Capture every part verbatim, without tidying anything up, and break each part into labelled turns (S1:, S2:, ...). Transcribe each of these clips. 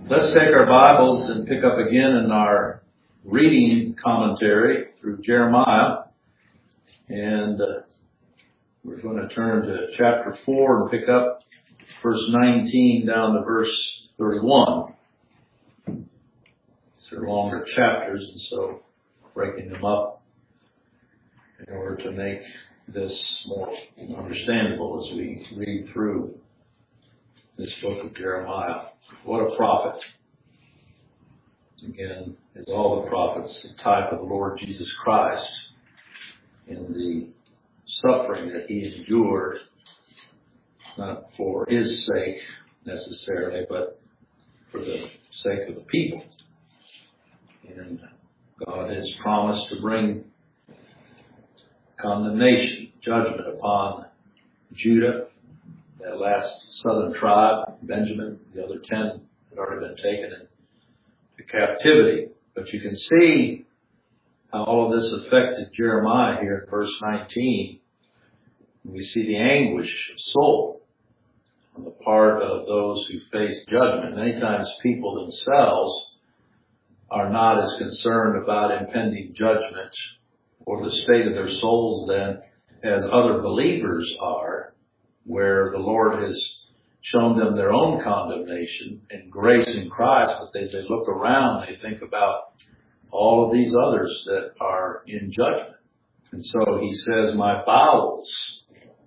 S1: Let's take our Bibles and pick up again in our reading commentary through Jeremiah. And uh, we're going to turn to chapter four and pick up verse nineteen down to verse thirty-one. These are longer chapters, and so breaking them up in order to make this more understandable as we read through this book of Jeremiah. What a prophet. Again, as all the prophets, a type of the Lord Jesus Christ in the suffering that he endured, not for his sake necessarily, but for the sake of the people. And God has promised to bring condemnation, judgment upon Judah, that last southern tribe, Benjamin. The other ten had already been taken into captivity. But you can see how all of this affected Jeremiah here in verse nineteen. We see the anguish of soul on the part of those who face judgment. Many times people themselves are not as concerned about impending judgment or the state of their souls then as other believers are, where the Lord has shown them their own condemnation and grace in Christ, but as they look around, they think about all of these others that are in judgment. And so he says, my bowels,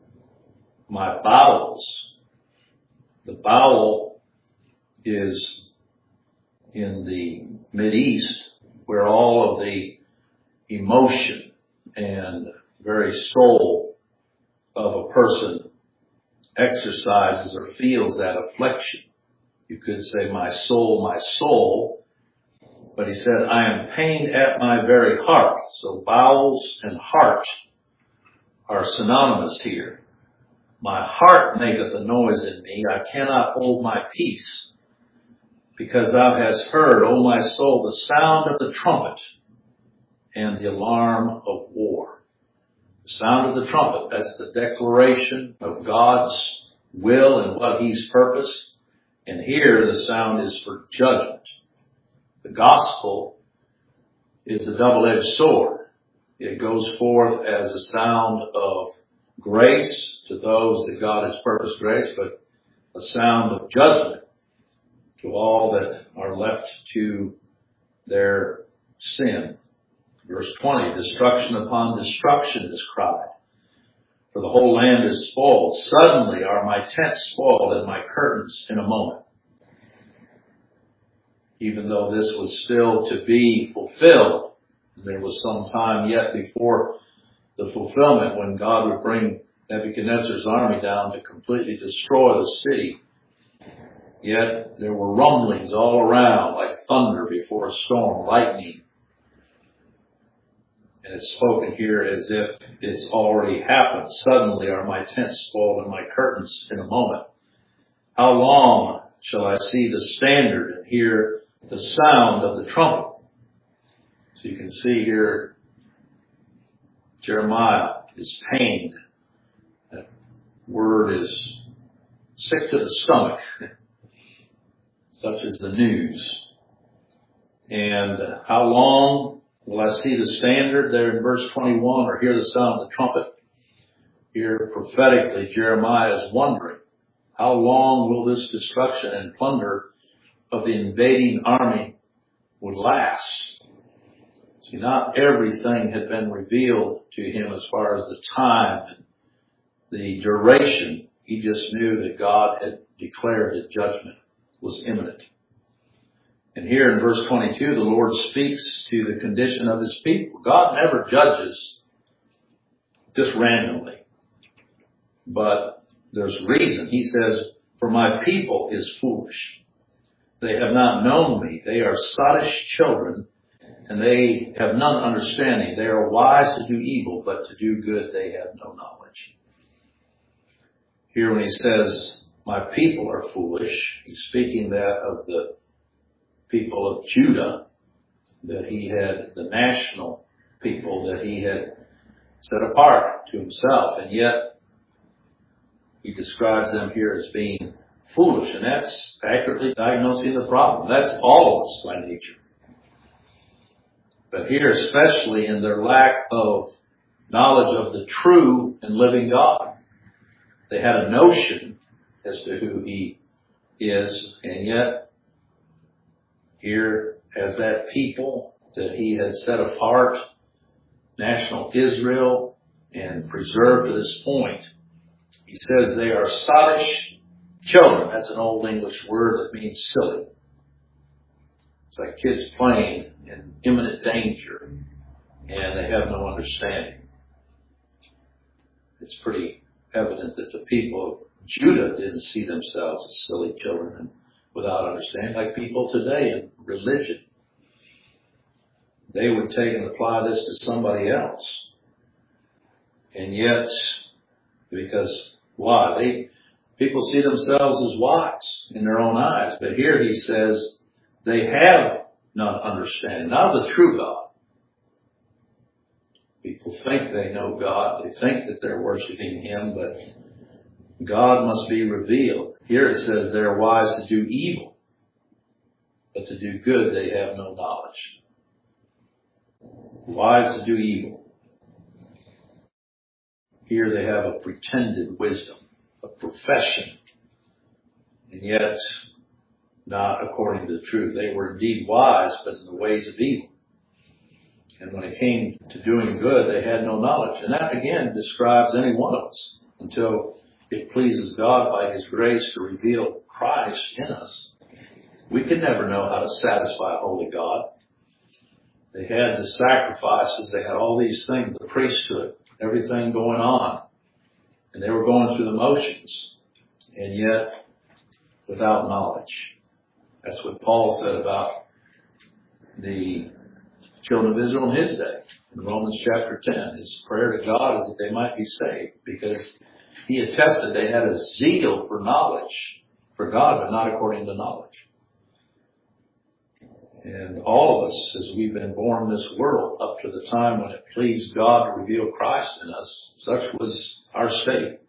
S1: my bowels. The bowel is in the Mideast where all of the emotion and very soul of a person exercises or feels that affliction. You could say, my soul, my soul. But he said, I am pained at my very heart. So bowels and heart are synonymous here. My heart maketh a noise in me. I cannot hold my peace. Because thou hast heard, O my soul, the sound of the trumpet and the alarm of war. The sound of the trumpet, that's the declaration of God's will and what he's purposed. And here the sound is for judgment. The gospel is a double-edged sword. It goes forth as a sound of grace to those that God has purposed grace, but a sound of judgment to all that are left to their sin. Verse twenty, destruction upon destruction is cried, for the whole land is spoiled. Suddenly are my tents spoiled and my curtains in a moment. Even though this was still to be fulfilled, there was some time yet before the fulfillment when God would bring Nebuchadnezzar's army down to completely destroy the city. Yet there were rumblings all around like thunder before a storm, lightning. And it's spoken here as if it's already happened. Suddenly are my tents spoiled and my curtains in a moment. How long shall I see the standard and hear the sound of the trumpet? So you can see here, Jeremiah is pained. That word is sick to the stomach. Such is the news. And how long will I see the standard there in verse twenty-one or hear the sound of the trumpet? Here prophetically Jeremiah is wondering, how long will this destruction and plunder of the invading army would last? See, not everything had been revealed to him as far as the time and the duration. He just knew that God had declared that judgment was imminent. And here in verse twenty-two, the Lord speaks to the condition of his people. God never judges just randomly. But there's reason. He says, for my people is foolish. They have not known me. They are sottish children, and they have none understanding. They are wise to do evil, but to do good they have no knowledge. Here when he says, my people are foolish, he's speaking that of the people of Judah, that he had, the national people that he had set apart to himself. And yet, he describes them here as being foolish. And that's accurately diagnosing the problem. That's all of us by nature. But here, especially in their lack of knowledge of the true and living God, they had a notion as to who He is, and yet here, as that people that He has set apart, national Israel, and preserved to this point, He says they are sottish children. That's an old English word that means silly. It's like kids playing in imminent danger, and they have no understanding. It's pretty evident that the people of Judah didn't see themselves as silly children and without understanding, like people today in religion. They would take and apply this to somebody else. And yet, because why? They people see themselves as wise in their own eyes. But here He says they have not understanding, not of the true God. People think they know God. They think that they're worshiping Him, but God must be revealed. Here it says they're wise to do evil, but to do good they have no knowledge. Wise to do evil. Here they have a pretended wisdom, a profession, and yet not according to the truth. They were indeed wise, but in the ways of evil. And when it came to doing good, they had no knowledge. And that, again, describes any one of us until it pleases God by His grace to reveal Christ in us. We could never know how to satisfy a holy God. They had the sacrifices. They had all these things, the priesthood, everything going on. And they were going through the motions. And yet, without knowledge. That's what Paul said about the children of Israel in his day. In Romans chapter ten, his prayer to God is that they might be saved, because he attested they had a zeal for knowledge, for God, but not according to knowledge. And all of us, as we've been born in this world, up to the time when it pleased God to reveal Christ in us, such was our state.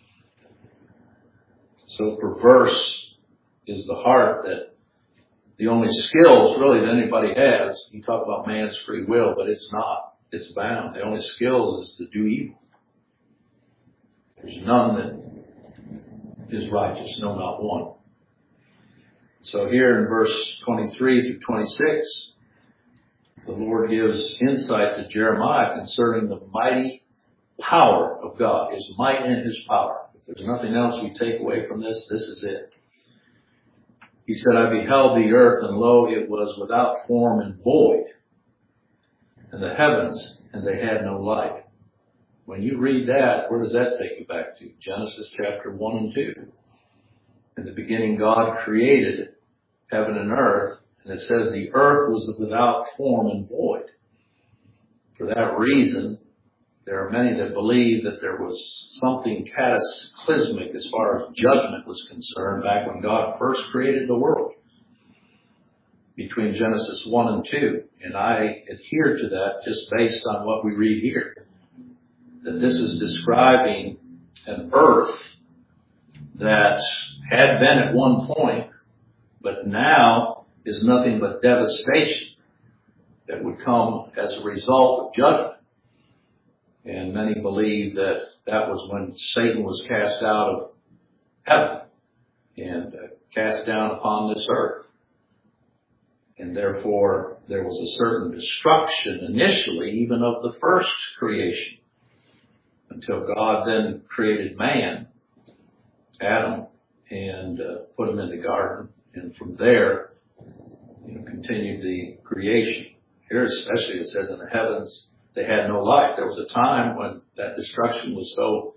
S1: So perverse is the heart that the only skills really that anybody has, you talk about man's free will, but it's not. It's bound. The only skills is to do evil. There's none that is righteous, no, not one. So here in verse twenty-three through twenty-six, the Lord gives insight to Jeremiah concerning the mighty power of God, His might and His power. If there's nothing else we take away from this, this is it. He said, I beheld the earth, and lo, it was without form and void, and the heavens, and they had no light. When you read that, where does that take you back to? Genesis chapter one and two. In the beginning, God created heaven and earth, and it says the earth was without form and void. For that reason, there are many that believe that there was something cataclysmic as far as judgment was concerned back when God first created the world, between Genesis one and two. And I adhere to that just based on what we read here. That this is describing an earth that had been at one point, but now is nothing but devastation that would come as a result of judgment. And many believe that that was when Satan was cast out of heaven and uh, cast down upon this earth. And therefore, there was a certain destruction initially, even of the first creation, until God then created man, Adam, and uh, put him in the garden. And from there, you know, continued the creation. Here especially it says in the heavens, they had no light. There was a time when that destruction was so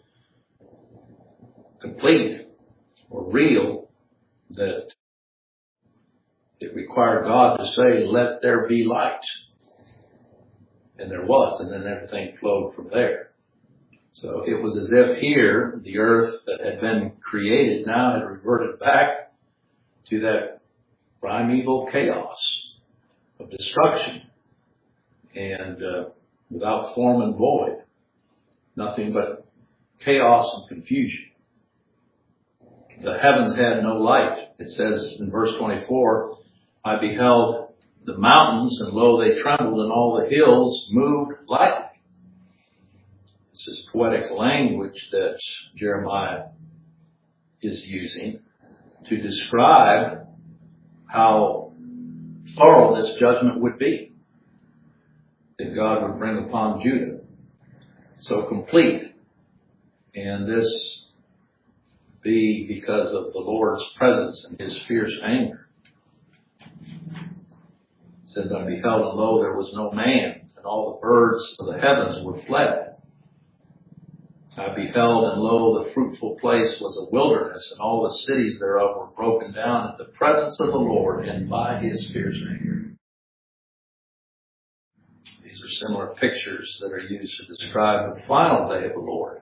S1: complete or real that it required God to say, let there be light. And there was, and then everything flowed from there. So it was as if here, the earth that had been created now had reverted back to that primeval chaos of destruction. And uh, without form and void, nothing but chaos and confusion. The heavens had no light. It says in verse twenty-four, I beheld the mountains, and lo, they trembled, and all the hills moved lightly. This is poetic language that Jeremiah is using to describe how thorough this judgment would be that God would bring upon Judah. So complete. And this be because of the Lord's presence and his fierce anger. It says, I beheld, and lo, there was no man, and all the birds of the heavens were fled. I beheld, and lo, the fruitful place was a wilderness, and all the cities thereof were broken down at the presence of the Lord and by his fierce anger. These are similar pictures that are used to describe the final day of the Lord,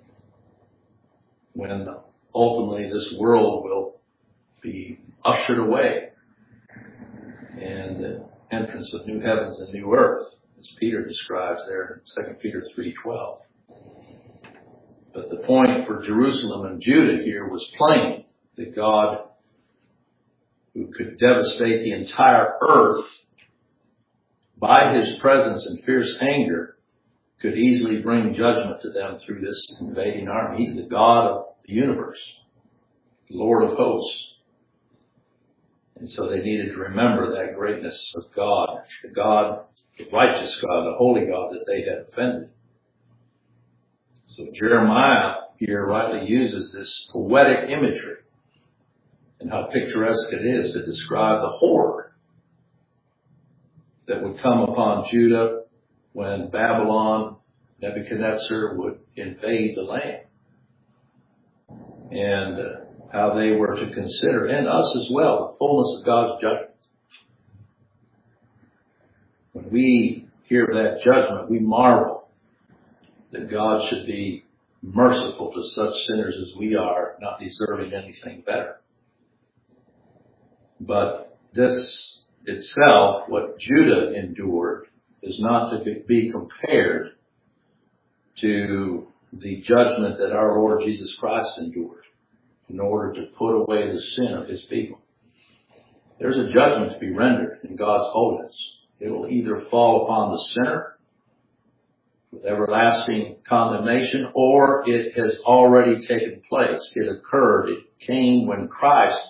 S1: when ultimately this world will be ushered away and the entrance of new heavens and new earth, as Peter describes there in Second Peter three twelve. But the point for Jerusalem and Judah here was plain, that God, who could devastate the entire earth by his presence and fierce anger, could easily bring judgment to them through this invading army. He's the God of the universe, Lord of hosts. And so they needed to remember that greatness of God, the God, the righteous God, the holy God that they had offended. So Jeremiah here rightly uses this poetic imagery and how picturesque it is to describe the horror that would come upon Judah when Babylon, Nebuchadnezzar, would invade the land. And uh, how they were to consider, and us as well, the fullness of God's judgment. When we hear that judgment, we marvel that God should be merciful to such sinners as we are, not deserving anything better. But this itself, what Judah endured, is not to be compared to the judgment that our Lord Jesus Christ endured in order to put away the sin of his people. There's a judgment to be rendered in God's holiness. It will either fall upon the sinner with everlasting condemnation, or it has already taken place. It occurred. It came when Christ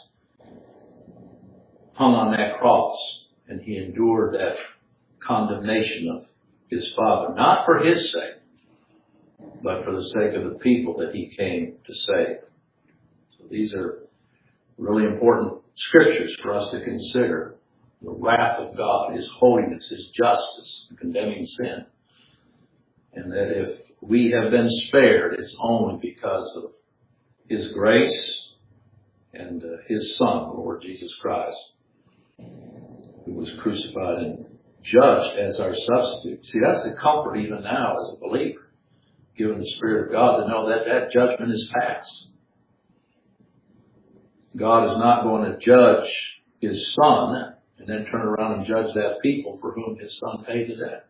S1: hung on that cross, and he endured that condemnation of his Father, not for his sake, but for the sake of the people that he came to save. So these are really important scriptures for us to consider. The wrath of God, his holiness, his justice, condemning sin. And that if we have been spared, it's only because of his grace and uh, his Son, the Lord Jesus Christ, who was crucified and judged as our substitute. See, that's the comfort even now as a believer, given the Spirit of God, to know that that judgment is past. God is not going to judge his Son and then turn around and judge that people for whom his Son paid the debt.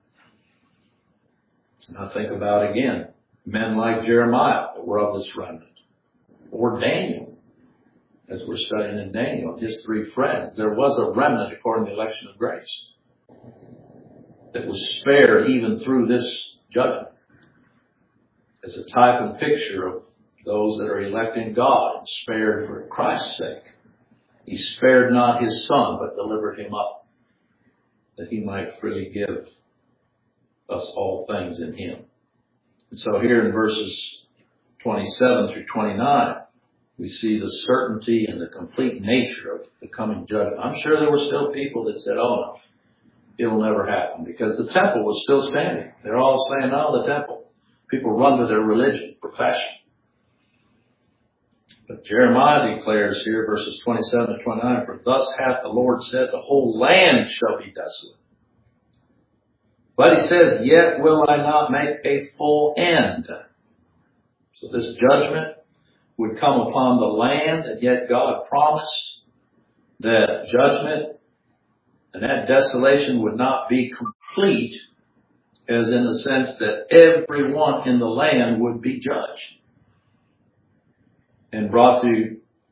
S1: Now think about, again, men like Jeremiah that were of this remnant, or Daniel, as we're studying in Daniel, his three friends. There was a remnant according to the election of grace that was spared even through this judgment, as a type and picture of those that are electing God and spared for Christ's sake. He spared not his Son, but delivered him up, that he might freely give us all things in him. And so here in verses twenty-seven through twenty-nine, we see the certainty and the complete nature of the coming judgment. I'm sure there were still people that said, oh no, it'll never happen, because the temple was still standing. They're all saying, no, the temple. People run to their religion, profession. But Jeremiah declares here, verses twenty-seven to twenty-nine, for thus hath the Lord said, the whole land shall be desolate. But he says, yet will I not make a full end. So this judgment would come upon the land, and yet God promised that judgment and that desolation would not be complete, as in the sense that everyone in the land would be judged and brought to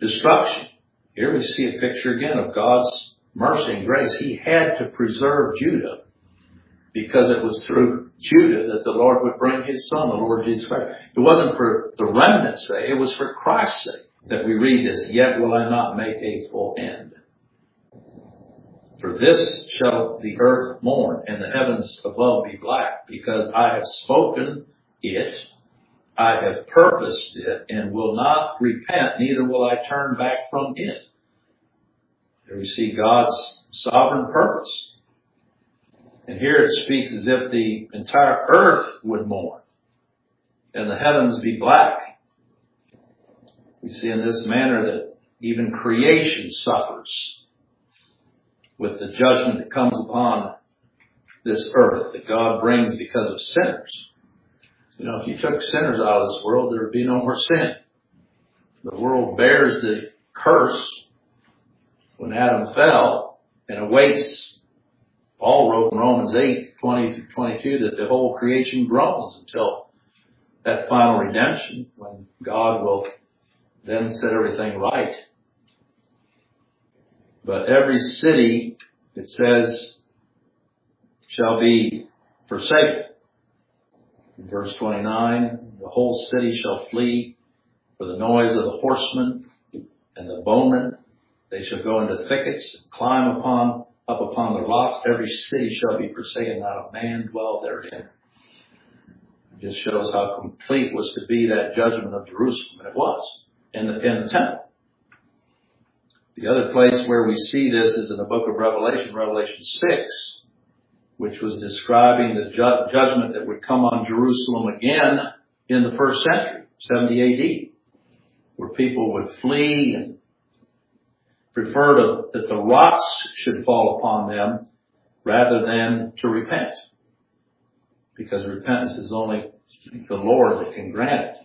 S1: destruction. Here we see a picture again of God's mercy and grace. He had to preserve Judah because it was through Judah that the Lord would bring his son, the Lord Jesus Christ. It wasn't for the remnant's sake, it was for Christ's sake that we read this, yet will I not make a full end. For this shall the earth mourn, and the heavens above be black, because I have spoken it, I have purposed it, and will not repent, neither will I turn back from it. Here we see God's sovereign purpose. And here it speaks as if the entire earth would mourn, and the heavens be black. We see in this manner that even creation suffers with the judgment that comes upon this earth that God brings because of sinners. You know, if you took sinners out of this world, there would be no more sin. The world bears the curse when Adam fell and awaits. Paul wrote in Romans eight, twenty through twenty-two, that the whole creation groans until that final redemption when God will then set everything right. But every city, it says, shall be forsaken. In verse twenty-nine, the whole city shall flee for the noise of the horsemen and the bowmen. They shall go into thickets and climb upon up upon the rocks. Every city shall be forsaken, not a man dwell therein. It just shows how complete was to be that judgment of Jerusalem. And it was in the, in the temple. The other place where we see this is in the book of Revelation, Revelation six, which was describing the ju- judgment that would come on Jerusalem again in the first century, seventy A D, where people would flee and prefer to, that the rocks should fall upon them rather than to repent, because repentance is only the Lord that can grant it.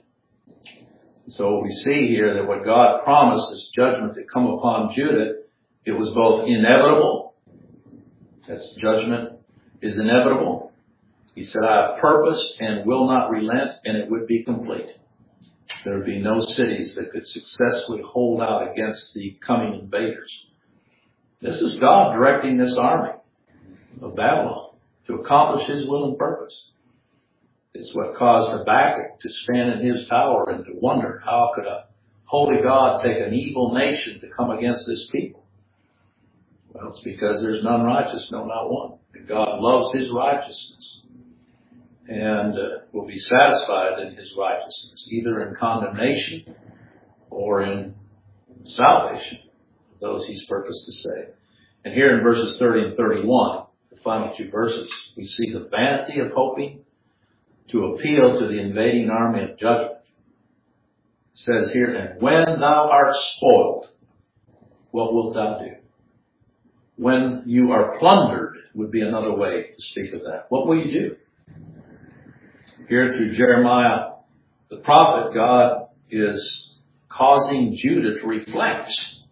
S1: So we see here that what God promised, this judgment that come upon Judah, it was both inevitable. That's judgment is inevitable. He said, I have purposed and will not relent, and it would be complete. There would be no cities that could successfully hold out against the coming invaders. This is God directing this army of Babylon to accomplish his will and purpose. It's what caused Habakkuk to stand in his tower and to wonder, how could a holy God take an evil nation to come against this people? Well, it's because there's none righteous, no, not one. And God loves his righteousness and uh, will be satisfied in his righteousness, either in condemnation or in salvation, those he's purposed to save. And here in verses thirty and thirty-one, the final two verses, we see the vanity of hoping to appeal to the invading army of judgment. It says here, and when thou art spoiled, what wilt thou do? When you are plundered would be another way to speak of that. What will you do? Here through Jeremiah, the prophet, God is causing Judah to reflect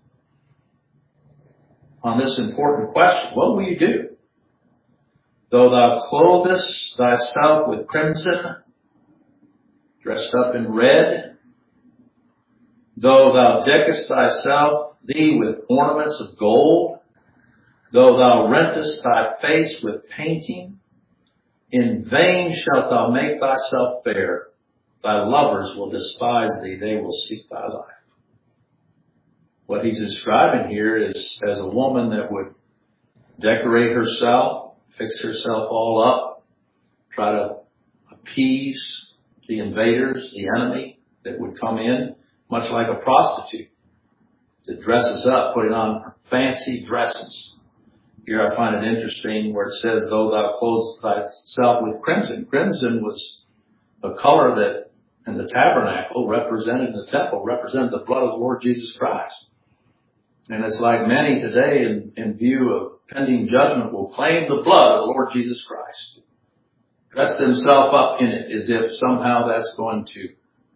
S1: on this important question. What will you do? Though thou clothest thyself with crimson, dressed up in red, though thou deckest thyself thee with ornaments of gold, though thou rentest thy face with painting, in vain shalt thou make thyself fair. Thy lovers will despise thee, they will seek thy life. What he's describing here is as a woman that would decorate herself, fix herself all up, try to appease the invaders, the enemy that would come in, much like a prostitute that dresses up, putting on fancy dresses. Here I find it interesting where it says, though thou clothes thyself with crimson. Crimson was a color that in the tabernacle represented, in the temple, represented the blood of the Lord Jesus Christ. And it's like many today, in, in view of pending judgment, will claim the blood of the Lord Jesus Christ. Dress themselves up in it as if somehow that's going to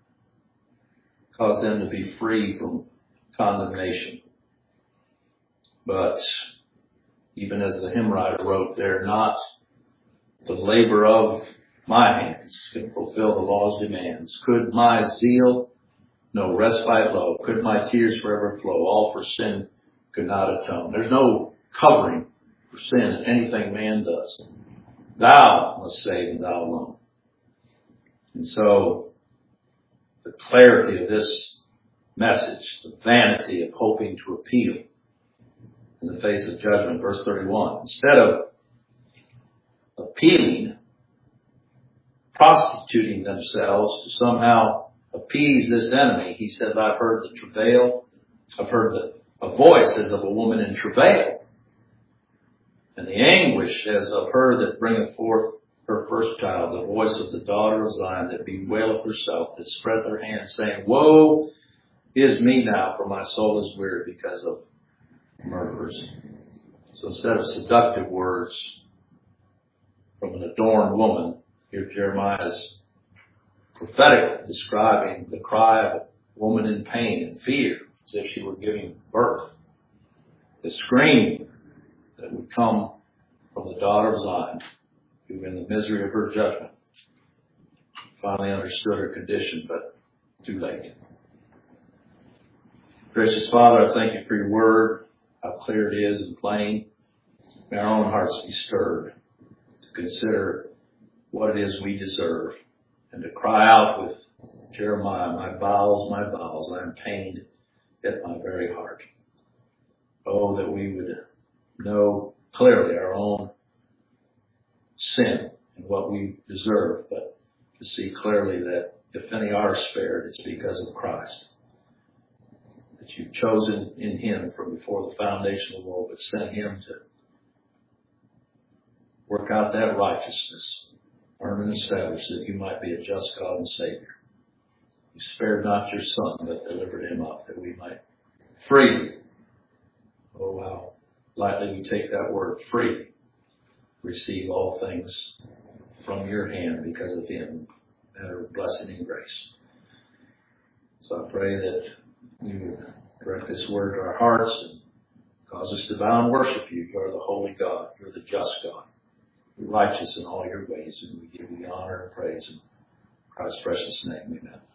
S1: cause them to be free from condemnation. But even as the hymn writer wrote there, not the labor of my hands can fulfill the law's demands. Could my zeal no respite low. Could my tears forever flow? All for sin could not atone. There's no covering for sin in anything man does. Thou must save, and thou alone. And so, the clarity of this message, the vanity of hoping to appeal in the face of judgment, verse thirty-one. Instead of appealing, prostituting themselves to somehow appease this enemy, he says, I've heard the travail, I've heard the, a voice as of a woman in travail, and the anguish as of her that bringeth forth her first child, the voice of the daughter of Zion that bewaileth herself, that spread her hands, saying, Woe is me now, for my soul is weary because of murderers. So instead of seductive words from an adorned woman, here Jeremiah is prophetically describing the cry of a woman in pain and fear, as if she were giving birth. The scream that would come from the daughter of Zion, who in the misery of her judgment finally understood her condition, but too late. Gracious Father, I thank you for your word, how clear it is and plain. May our own hearts be stirred to consider what it is we deserve, and to cry out with Jeremiah, my bowels, my bowels, I am pained at my very heart. Oh, that we would know clearly our own sin and what we deserve, but to see clearly that if any are spared, it's because of Christ. That you've chosen in him from before the foundation of the world, but sent him to work out that righteousness, earn and establish that you might be a just God and Savior. You spared not your Son, but delivered him up that we might freely, oh how lightly we take that word, freely, receive all things from your hand because of him, matter of blessing and grace. So I pray that you would direct this word to our hearts and cause us to bow and worship you. You are the holy God. You're the just God. You're righteous in all your ways, and we give you the honor and praise in Christ's precious name. Amen.